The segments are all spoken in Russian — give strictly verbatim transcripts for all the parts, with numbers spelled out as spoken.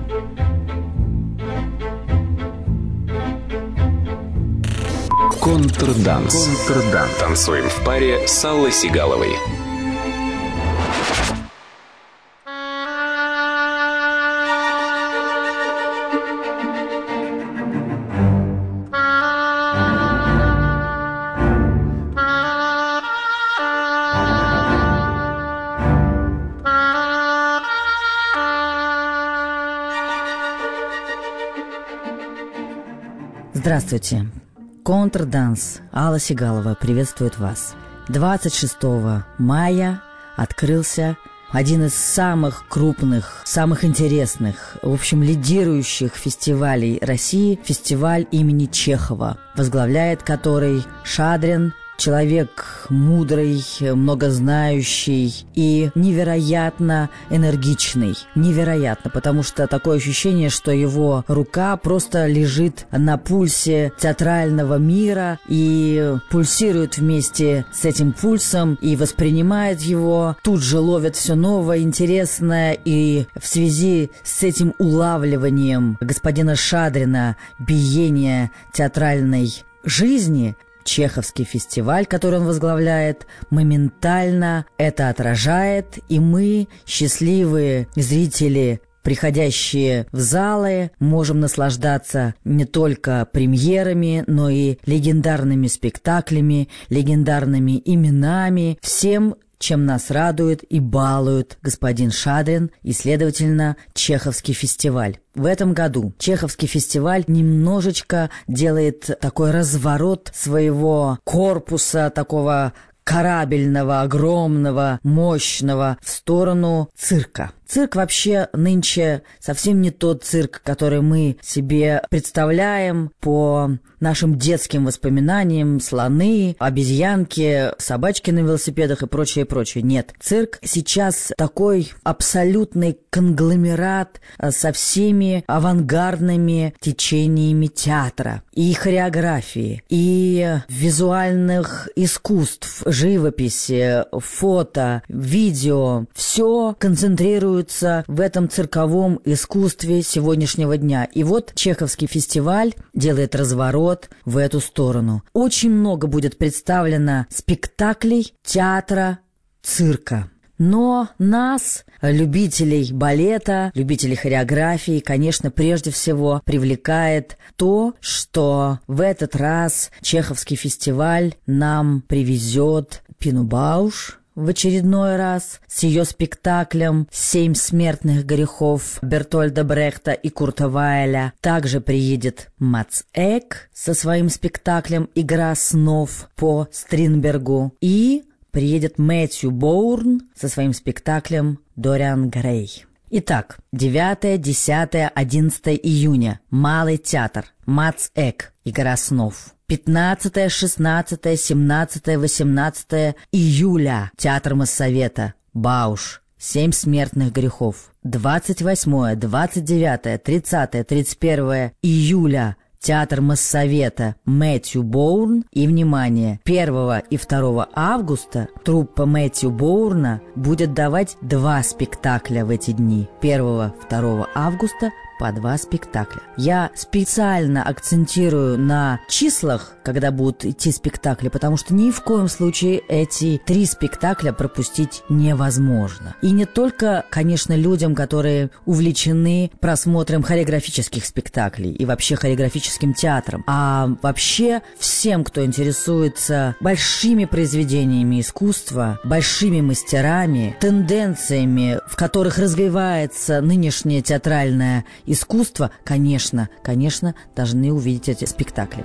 Контрданс. Контрданс. Танцуем в паре с Аллой Сигаловой. Здравствуйте. Контрданс. Алла Сигалова приветствует вас. двадцать шестого мая открылся один из самых крупных, самых интересных, в общем, лидирующих фестивалей России, фестиваль имени Чехова, возглавляет который Шадрин, человек мудрый, многознающий и невероятно энергичный. Невероятно, потому что такое ощущение, что его рука просто лежит на пульсе театрального мира и пульсирует вместе с этим пульсом и воспринимает его, тут же ловит все новое, интересное, и в связи с этим улавливанием господина Шадрина биения театральной жизни Чеховский фестиваль, который он возглавляет, моментально это отражает, и мы, счастливые зрители, приходящие в залы, можем наслаждаться не только премьерами, но и легендарными спектаклями, легендарными именами, всем, чем нас радует и балует господин Шадрин и, следовательно, Чеховский фестиваль. В этом году Чеховский фестиваль немножечко делает такой разворот своего корпуса, такого корабельного, огромного, мощного, в сторону цирка. Цирк вообще нынче совсем не тот цирк, который мы себе представляем по нашим детским воспоминаниям: слоны, обезьянки, собачки на велосипедах и прочее, прочее. Нет, цирк сейчас такой абсолютный конгломерат со всеми авангардными течениями театра и хореографии, и визуальных искусств, живописи, фото, видео. Все концентрируется в этом цирковом искусстве сегодняшнего дня. И вот Чеховский фестиваль делает разворот в эту сторону. Очень много будет представлено спектаклей театра, цирка. Но нас, любителей балета, любителей хореографии, конечно, прежде всего привлекает то, что в этот раз Чеховский фестиваль нам привезет Пину Бауш в очередной раз с ее спектаклем «Семь смертных грехов» Бертольда Брехта и Курта Вайля. Также приедет Мац Эк со своим спектаклем «Игра снов» по Стринбергу. И приедет Мэтью Боурн со своим спектаклем «Дориан Грей». Итак, девятое, десятое, одиннадцатое июня. Малый театр. Мац Эк. «Игра снов». пятнадцатое, шестнадцатое, семнадцатое, восемнадцатое июля. Театр Моссовета. Бауш. «Семь смертных грехов». двадцать восьмое, двадцать девятое, тридцатое, тридцать первое июля. Театр Моссовета. Мэтью Боурн. И, внимание, первого и второго августа труппа Мэтью Боурна будет давать два спектакля в эти дни. первого-второго августа по два спектакля. Я специально акцентирую на числах, когда будут идти спектакли, потому что ни в коем случае эти три спектакля пропустить невозможно. И не только, конечно, людям, которые увлечены просмотром хореографических спектаклей и вообще хореографическим театром, а вообще всем, кто интересуется большими произведениями искусства, большими мастерами, тенденциями, в которых развивается нынешнее театральное искусство, конечно, конечно, должны увидеть эти спектакли.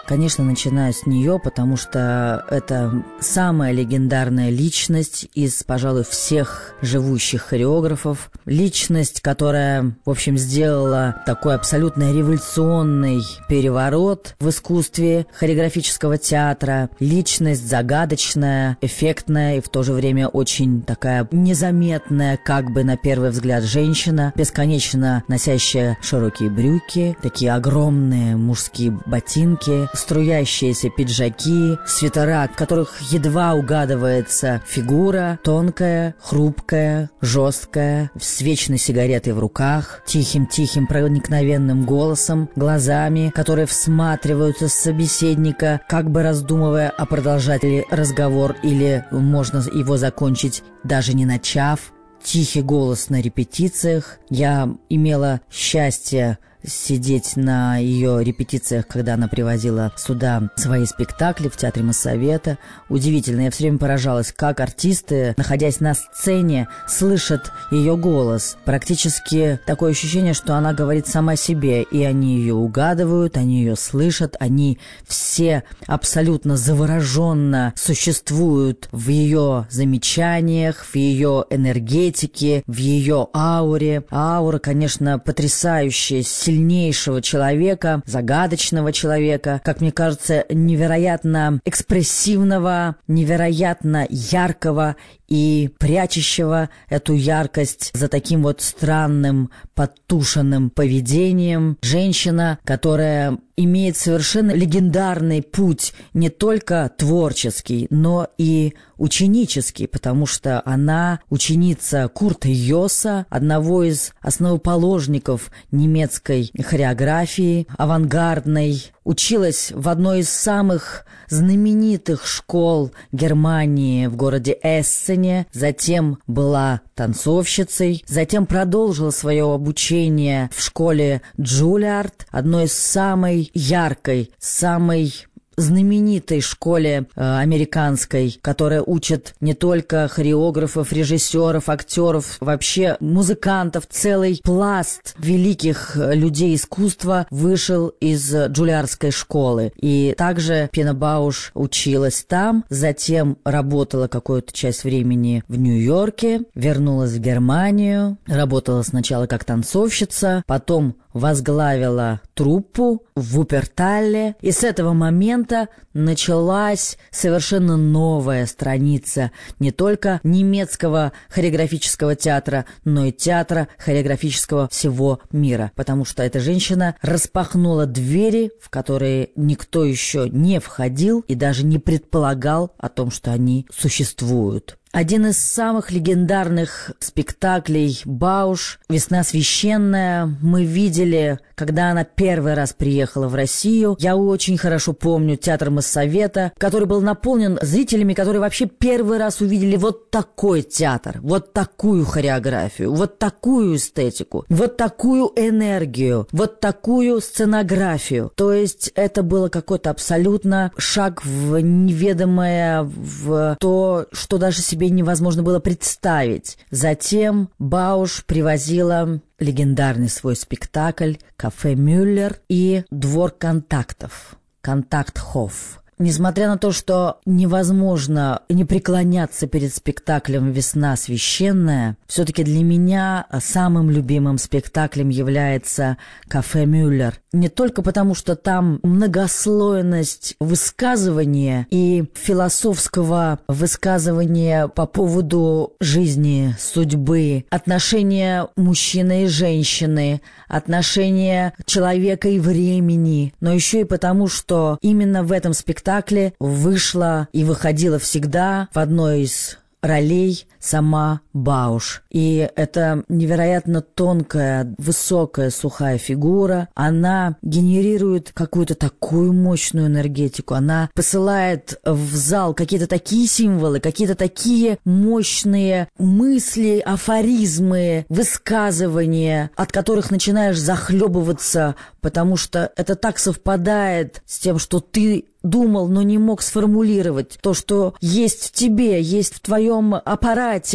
Конечно, начинаю с нее, потому что это самая легендарная личность из, пожалуй, всех живущих хореографов. Личность, которая, в общем, сделала такой абсолютно революционный переворот в искусстве хореографического театра. Личность загадочная, эффектная и в то же время очень такая незаметная, как бы на первый взгляд, женщина, бесконечно носящая широкие брюки, такие огромные мужские ботинки, струящиеся пиджаки, свитера, в которых едва угадывается фигура, тонкая, хрупкая, жесткая, с вечной сигаретой в руках, тихим-тихим проникновенным голосом, глазами, которые всматриваются в собеседника, как бы раздумывая, а продолжать ли разговор или можно его закончить, даже не начав. Тихий голос на репетициях. Я имела счастье сидеть на ее репетициях, когда она привозила сюда свои спектакли в Театре Моссовета. Удивительно, я все время поражалась, как артисты, находясь на сцене, слышат ее голос. Практически такое ощущение, что она говорит сама себе, и они ее угадывают, они ее слышат, они все абсолютно завороженно существуют в ее замечаниях, в ее энергетике, в ее ауре. А аура, конечно, потрясающая, сильнейшего человека, загадочного человека, как мне кажется, невероятно экспрессивного, невероятно яркого и прячущего эту яркость за таким вот странным, подтушенным поведением. Женщина, которая имеет совершенно легендарный путь, не только творческий, но и ученический, потому что она ученица Курта Йоса, одного из основоположников немецкой хореографии, авангардной, училась в одной из самых знаменитых школ Германии в городе Эссене, затем была танцовщицей, затем продолжила свое обучение в школе Джулиард, одной из самой яркой, самой знаменитой школе э, американской, которая учит не только хореографов, режиссеров, актеров, вообще музыкантов. Целый пласт великих людей искусства вышел из Джулиардской школы. И также Пина Бауш училась там, затем работала какую-то часть времени в Нью-Йорке, вернулась в Германию, работала сначала как танцовщица, потом возглавила труппу в Вупертале, и с этого момента началась совершенно новая страница не только немецкого хореографического театра, но и театра хореографического всего мира, потому что эта женщина распахнула двери, в которые никто еще не входил и даже не предполагал о том, что они существуют. Один из самых легендарных спектаклей Бауш «Весна священная» мы видели, когда она первый раз приехала в Россию. Я очень хорошо помню Театр Моссовета, который был наполнен зрителями, которые вообще первый раз увидели вот такой театр, вот такую хореографию, вот такую эстетику, вот такую энергию, вот такую сценографию. То есть это было какой-то абсолютно шаг в неведомое, в то, что даже себе невозможно было представить. Затем Бауш привозила легендарный свой спектакль «Кафе Мюллер» и «Двор контактов», «Контактхоф». Несмотря на то, что невозможно не преклоняться перед спектаклем «Весна священная», все-таки для меня самым любимым спектаклем является «Кафе Мюллер». Не только потому, что там многослойность высказывания и философского высказывания по поводу жизни, судьбы, отношения мужчины и женщины, отношения человека и времени, но еще и потому, что именно в этом спектакле вышла и выходила всегда в одной из ролей сама Бауш. И это невероятно тонкая, высокая, сухая фигура. Она генерирует какую-то такую мощную энергетику. Она посылает в зал какие-то такие символы, какие-то такие мощные мысли, афоризмы, высказывания, от которых начинаешь захлебываться, потому что это так совпадает с тем, что ты думал, но не мог сформулировать. То, что есть в тебе, есть в твоем аппарате, в твоей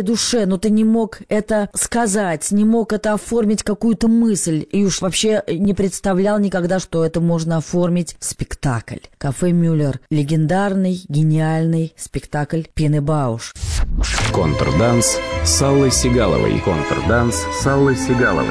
душе, но ты не мог это сказать, не мог это оформить какую-то мысль, и уж вообще не представлял никогда, что это можно оформить в спектакль. «Кафе Мюллер» — легендарный, гениальный спектакль Пины Бауш. Контрданс с Аллой Сигаловой. Контрданс с Аллой Сигаловой.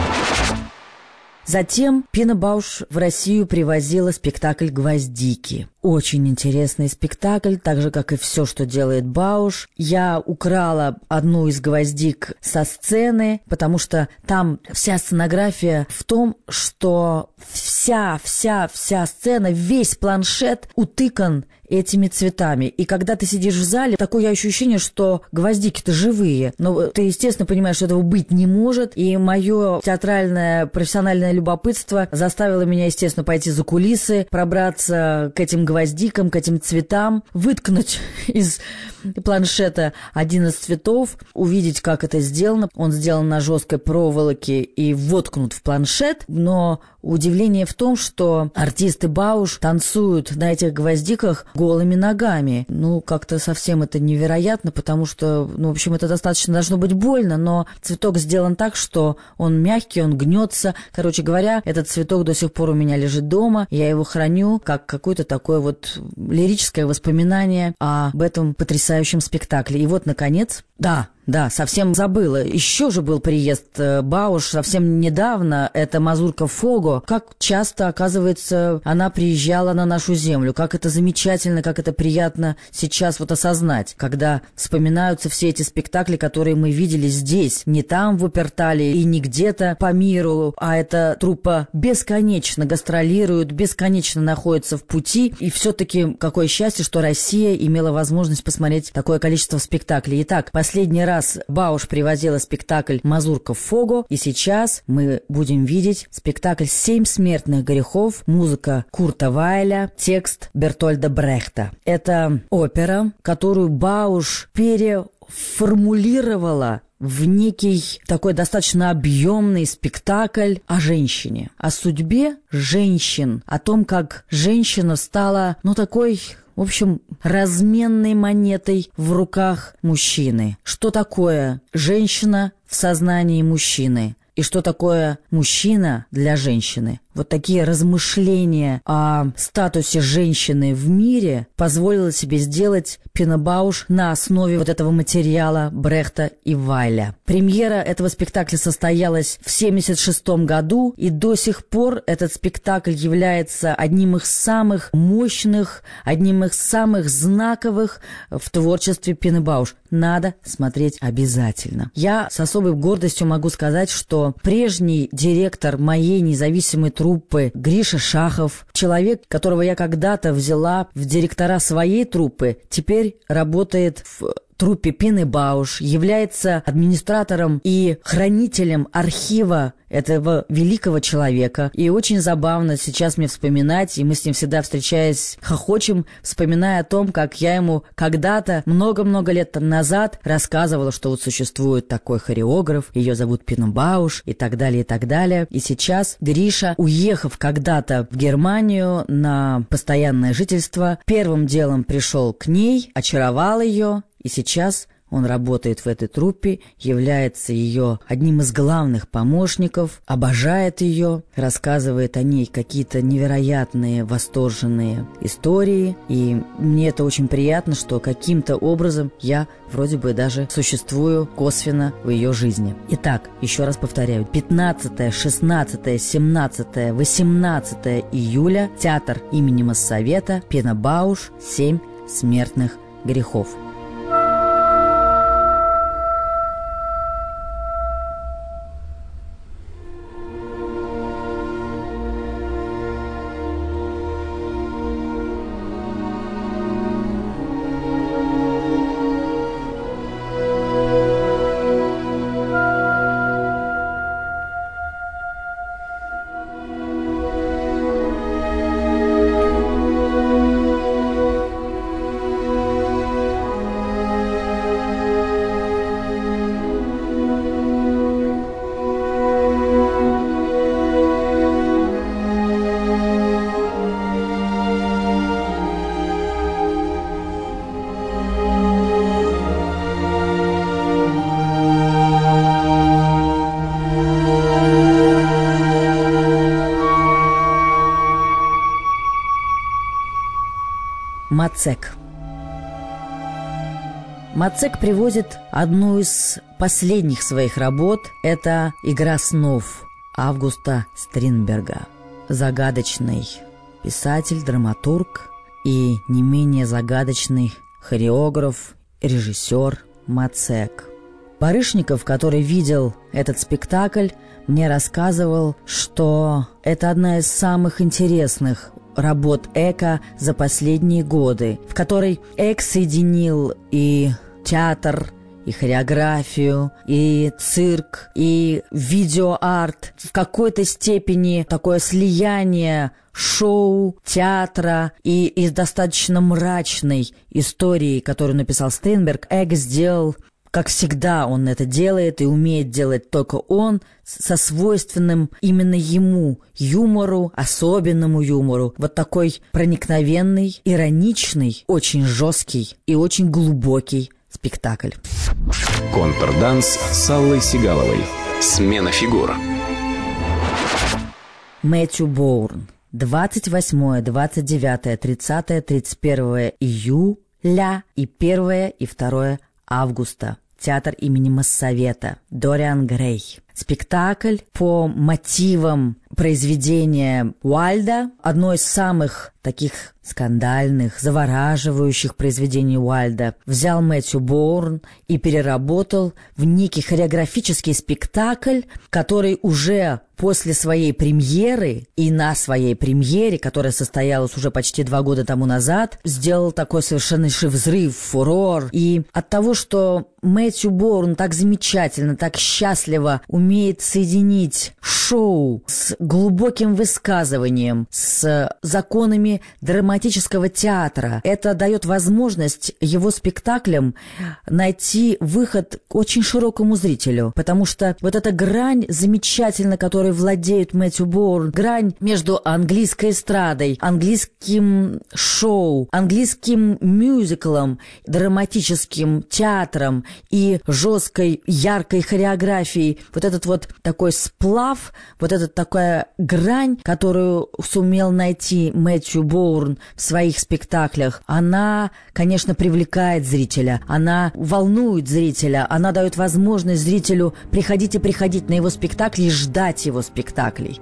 Затем Пина Бауш в Россию привозила спектакль «Гвоздики». Очень интересный спектакль, так же, как и все, что делает Бауш. Я украла одну из гвоздик со сцены, потому что там вся сценография в том, что вся, вся, вся сцена, весь планшет утыкан этими цветами. И когда ты сидишь в зале, такое ощущение, что гвоздики-то живые. Но ты, естественно, понимаешь, что этого быть не может. И мое театральное профессиональное любопытство заставило меня, естественно, пойти за кулисы, пробраться к этим гвоздикам, к этим цветам, выткнуть из планшета один из цветов, увидеть, как это сделано. Он сделан на жесткой проволоке и воткнут в планшет, но удивление в том, что артисты Бауш танцуют на этих гвоздиках голыми ногами. Ну, как-то совсем это невероятно, потому что, ну, в общем, это достаточно должно быть больно, но цветок сделан так, что он мягкий, он гнется. Короче говоря, этот цветок до сих пор у меня лежит дома, я его храню как какое-то такое вот лирическое воспоминание об этом потрясающем спектакле. И вот, наконец, да, да, совсем забыла. Еще же был приезд Бауш совсем недавно. Это мазурка Фого. Как часто, оказывается, она приезжала на нашу землю. Как это замечательно, как это приятно сейчас вот осознать, когда вспоминаются все эти спектакли, которые мы видели здесь, не там в Опертале и не где-то по миру, а эта труппа бесконечно гастролирует, бесконечно находится в пути. И все-таки какое счастье, что Россия имела возможность посмотреть такое количество спектаклей. Итак, последний раз раз Бауш привозила спектакль «Мазурка Фого», и сейчас мы будем видеть спектакль «Семь смертных грехов», музыка Курта Вайля, текст Бертольда Брехта. Это опера, которую Бауш переформулировала в некий такой достаточно объемный спектакль о женщине, о судьбе женщин, о том, как женщина стала, ну, такой... в общем, разменной монетой в руках мужчины. Что такое женщина в сознании мужчины? И что такое мужчина для женщины? Вот такие размышления о статусе женщины в мире позволила себе сделать Пина Бауш на основе вот этого материала Брехта и Вайля. Премьера этого спектакля состоялась в семьдесят шестом году, и до сих пор этот спектакль является одним из самых мощных, одним из самых знаковых в творчестве Пины Бауш. Надо смотреть обязательно. Я с особой гордостью могу сказать, что прежний директор моей независимой труппы Гриша Шахов, человек, которого я когда-то взяла в директора своей труппы, теперь работает в труппе Пины Бауш, является администратором и хранителем архива этого великого человека. И очень забавно сейчас мне вспоминать, и мы с ним всегда, встречаясь, хохочем, вспоминая о том, как я ему когда-то, много-много лет назад, рассказывала, что вот существует такой хореограф, ее зовут Пина Бауш, и так далее, и так далее. И сейчас Гриша, уехав когда-то в Германию на постоянное жительство, первым делом пришел к ней, очаровал ее, и сейчас он работает в этой труппе, является ее одним из главных помощников, обожает ее, рассказывает о ней какие-то невероятные, восторженные истории. И мне это очень приятно, что каким-то образом я вроде бы даже существую косвенно в ее жизни. Итак, еще раз повторяю, пятнадцатое, шестнадцатое, семнадцатое, восемнадцатое июля, театр имени Моссовета, Пина Бауш, «Семь смертных грехов». Мацек. Мацек приводит одну из последних своих работ. Это «Игра снов» Августа Стринберга. Загадочный писатель, драматург и не менее загадочный хореограф, режиссер Мацек. Барышников, который видел этот спектакль, мне рассказывал, что это одна из самых интересных работ Эка за последние годы, в которой Эк соединил и театр, и хореографию, и цирк, и видеоарт. В какой-то степени такое слияние шоу, театра и из достаточно мрачной истории, которую написал Стринберг, Эк сделал, как всегда он это делает и умеет делать только он, со свойственным именно ему юмору, особенному юмору. Вот такой проникновенный, ироничный, очень жесткий и очень глубокий спектакль. Контрданс с Аллой Сигаловой. Смена фигур. Мэтью Боурн. двадцать восьмое, двадцать девятое, тридцатое, тридцать первое июля и первое и второе августа. Театр имени Массавета. Дориан Грей. Спектакль по мотивам произведения Уайльда, одно из самых таких скандальных, завораживающих произведений Уайльда, взял Мэтью Боурн и переработал в некий хореографический спектакль, который уже после своей премьеры и на своей премьере, которая состоялась уже почти два года тому назад, сделал такой совершеннейший взрыв, фурор. И от того, что Мэтью Боурн так замечательно, так счастливо умеет соединить шоу с глубоким высказыванием, с законами драматического театра, это дает возможность его спектаклям найти выход к очень широкому зрителю, потому что вот эта грань замечательно, которой владеет Мэтью Боурн, грань между английской эстрадой, английским шоу, английским мюзиклом, драматическим театром и жесткой, яркой хореографией, вот этот вот такой сплав, вот эта такая грань, которую сумел найти Мэтью Боурн в своих спектаклях, она, конечно, привлекает зрителя, она волнует зрителя, она дает возможность зрителю приходить и приходить на его спектакли и ждать его спектаклей.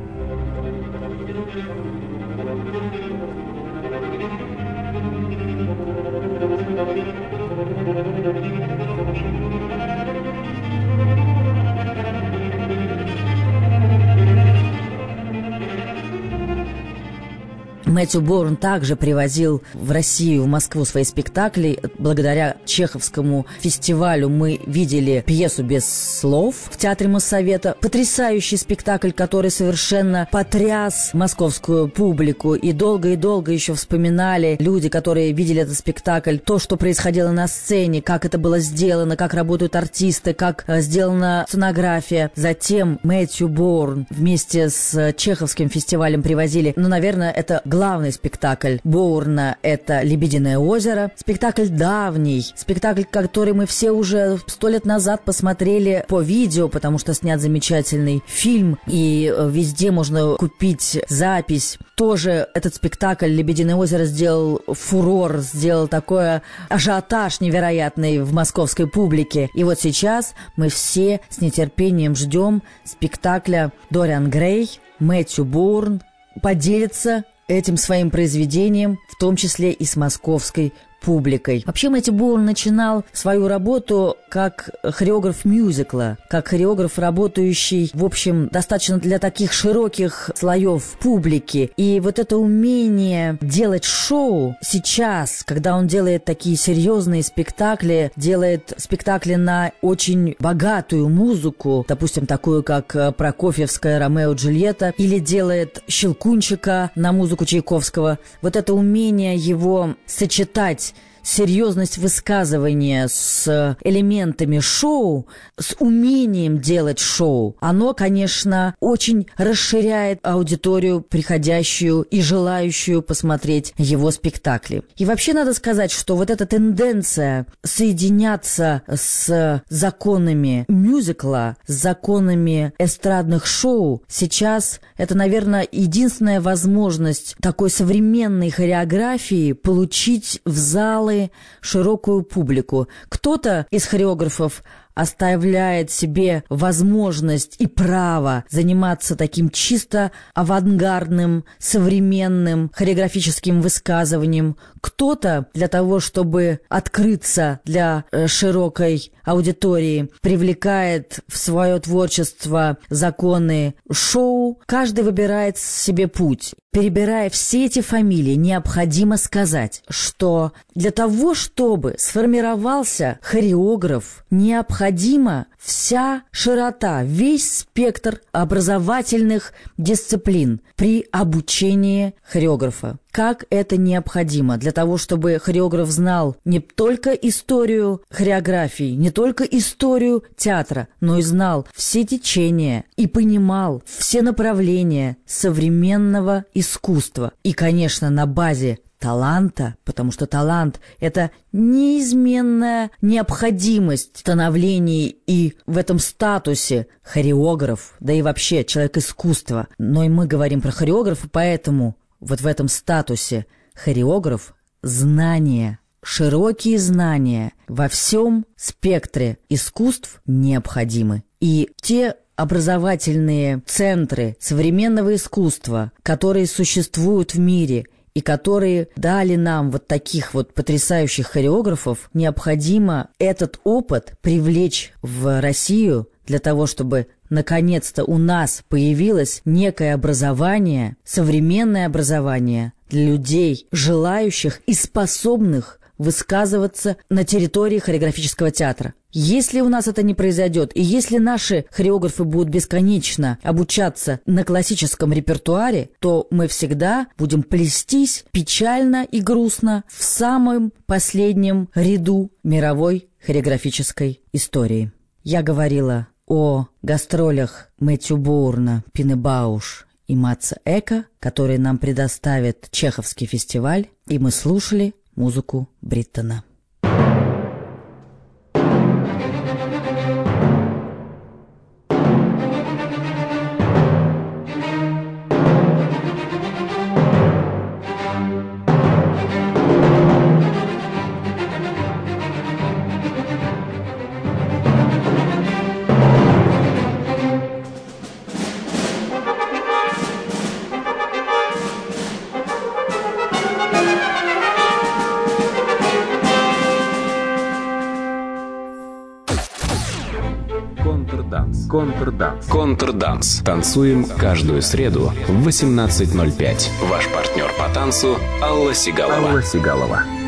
Мэтью Боурн также привозил в Россию, в Москву свои спектакли. Благодаря Чеховскому фестивалю мы видели пьесу «Без слов» в Театре Моссовета. Потрясающий спектакль, который совершенно потряс московскую публику. И долго и долго еще вспоминали люди, которые видели этот спектакль, то, что происходило на сцене, как это было сделано, как работают артисты, как сделана сценография. Затем Мэтью Боурн вместе с Чеховским фестивалем привозили, ну, наверное, это главный спектакль Боурна — это «Лебединое озеро». Спектакль давний, спектакль, который мы все уже сто лет назад посмотрели по видео, потому что снят замечательный фильм, и везде можно купить запись. Тоже этот спектакль «Лебединое озеро» сделал фурор, сделал такой ажиотаж невероятный в московской публике. И вот сейчас мы все с нетерпением ждем спектакля Дориан Грей. Мэтью Боурн поделится этим своим произведением, в том числе и с московской публикой. Вообще Мэтью Боурн начинал свою работу как хореограф мюзикла, как хореограф, работающий, в общем, достаточно для таких широких слоев публики. И вот это умение делать шоу сейчас, когда он делает такие серьезные спектакли, делает спектакли на очень богатую музыку, допустим, такую, как прокофьевская «Ромео и Джульетта», или делает «Щелкунчика» на музыку Чайковского. Вот это умение его сочетать серьезность высказывания с элементами шоу, с умением делать шоу, оно, конечно, очень расширяет аудиторию, приходящую и желающую посмотреть его спектакли. И вообще надо сказать, что вот эта тенденция соединяться с законами мюзикла, с законами эстрадных шоу, сейчас это, наверное, единственная возможность такой современной хореографии получить в залы широкую публику. Кто-то из хореографов оставляет себе возможность и право заниматься таким чисто авангардным, современным хореографическим высказыванием. Кто-то для того, чтобы открыться для широкой аудитории, привлекает в свое творчество законы шоу. Каждый выбирает себе путь. Перебирая все эти фамилии, необходимо сказать, что для того, чтобы сформировался хореограф, необходима вся широта, весь спектр образовательных дисциплин при обучении хореографа. Как это необходимо для того, чтобы хореограф знал не только историю хореографии, не только историю театра, но и знал все течения и понимал все направления современного искусства. И, конечно, на базе таланта, потому что талант – это неизменная необходимость в становлении и в этом статусе хореограф, да и вообще человек искусства. Но и мы говорим про хореографа, поэтому вот в этом статусе хореограф – знания, широкие знания во всем спектре искусств необходимы. И те образовательные центры современного искусства, которые существуют в мире и которые дали нам вот таких вот потрясающих хореографов, необходимо этот опыт привлечь в Россию для того, чтобы наконец-то у нас появилось некое образование, современное образование для людей, желающих и способных высказываться на территории хореографического театра. Если у нас это не произойдет, и если наши хореографы будут бесконечно обучаться на классическом репертуаре, то мы всегда будем плестись печально и грустно в самом последнем ряду мировой хореографической истории. Я говорила о гастролях Мэтью Боурна, Пины Бауш и Матса Эка, которые нам предоставит Чеховский фестиваль, и мы слушали музыку Бриттона. Контрданс. Контрданс. Контрданс. Танцуем каждую среду в восемнадцать ноль пять. Ваш партнер по танцу Алла Сигалова. Алла Сигалова.